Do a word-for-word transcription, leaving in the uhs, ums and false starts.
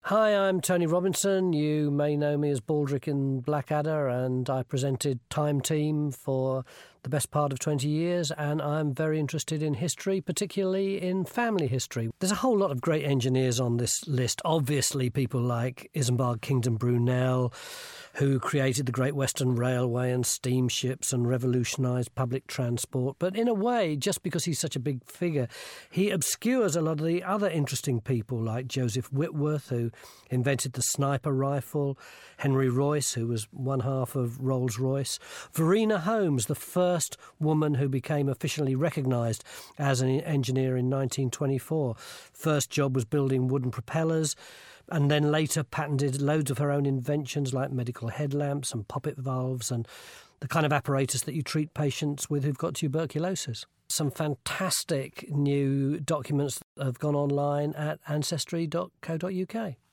Hi, I'm Tony Robinson. You may know me as Baldrick in Blackadder, and I presented Time Team for the best part of twenty years, and I'm very interested in history, particularly in family history. There's a whole lot of great engineers on this list. Obviously, people like Isambard Kingdom Brunel, who created the Great Western Railway and steamships and revolutionised public transport. But in a way, just because he's such a big figure, he obscures a lot of the other interesting people like Joseph Whitworth, who invented the sniper rifle, Henry Royce, who was one half of Rolls-Royce, Verena Holmes, the first woman who became officially recognised as an engineer in nineteen twenty-four. First job was building wooden propellers, and then later patented loads of her own inventions like medical headlamps and poppet valves and the kind of apparatus that you treat patients with who've got tuberculosis. Some fantastic new documents have gone online at ancestry dot co dot uk.